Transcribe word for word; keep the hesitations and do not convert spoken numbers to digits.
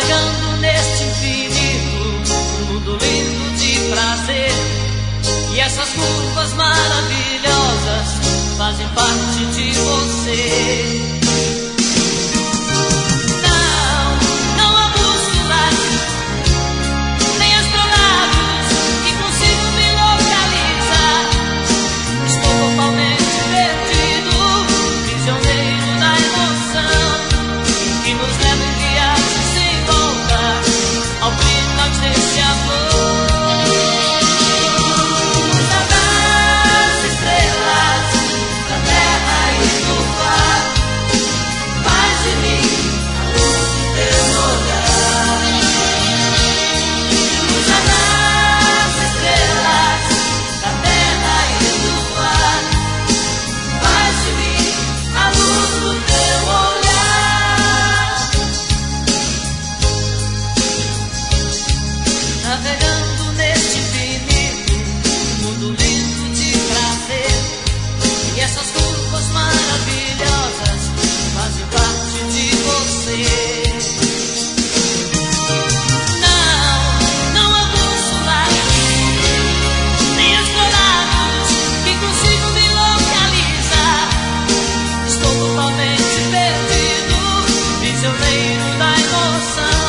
Navegando neste infinito, um mundo lindo de prazer. E essas curvas maravilhosas fazem parte de você. Navegando neste infinito, um mundo lindo de prazer. E essas curvas maravilhosas fazem parte de você. Não, não há bússolas, nem astronaves que consigam me localizar. Estou totalmente perdido, prisioneiro da emoção.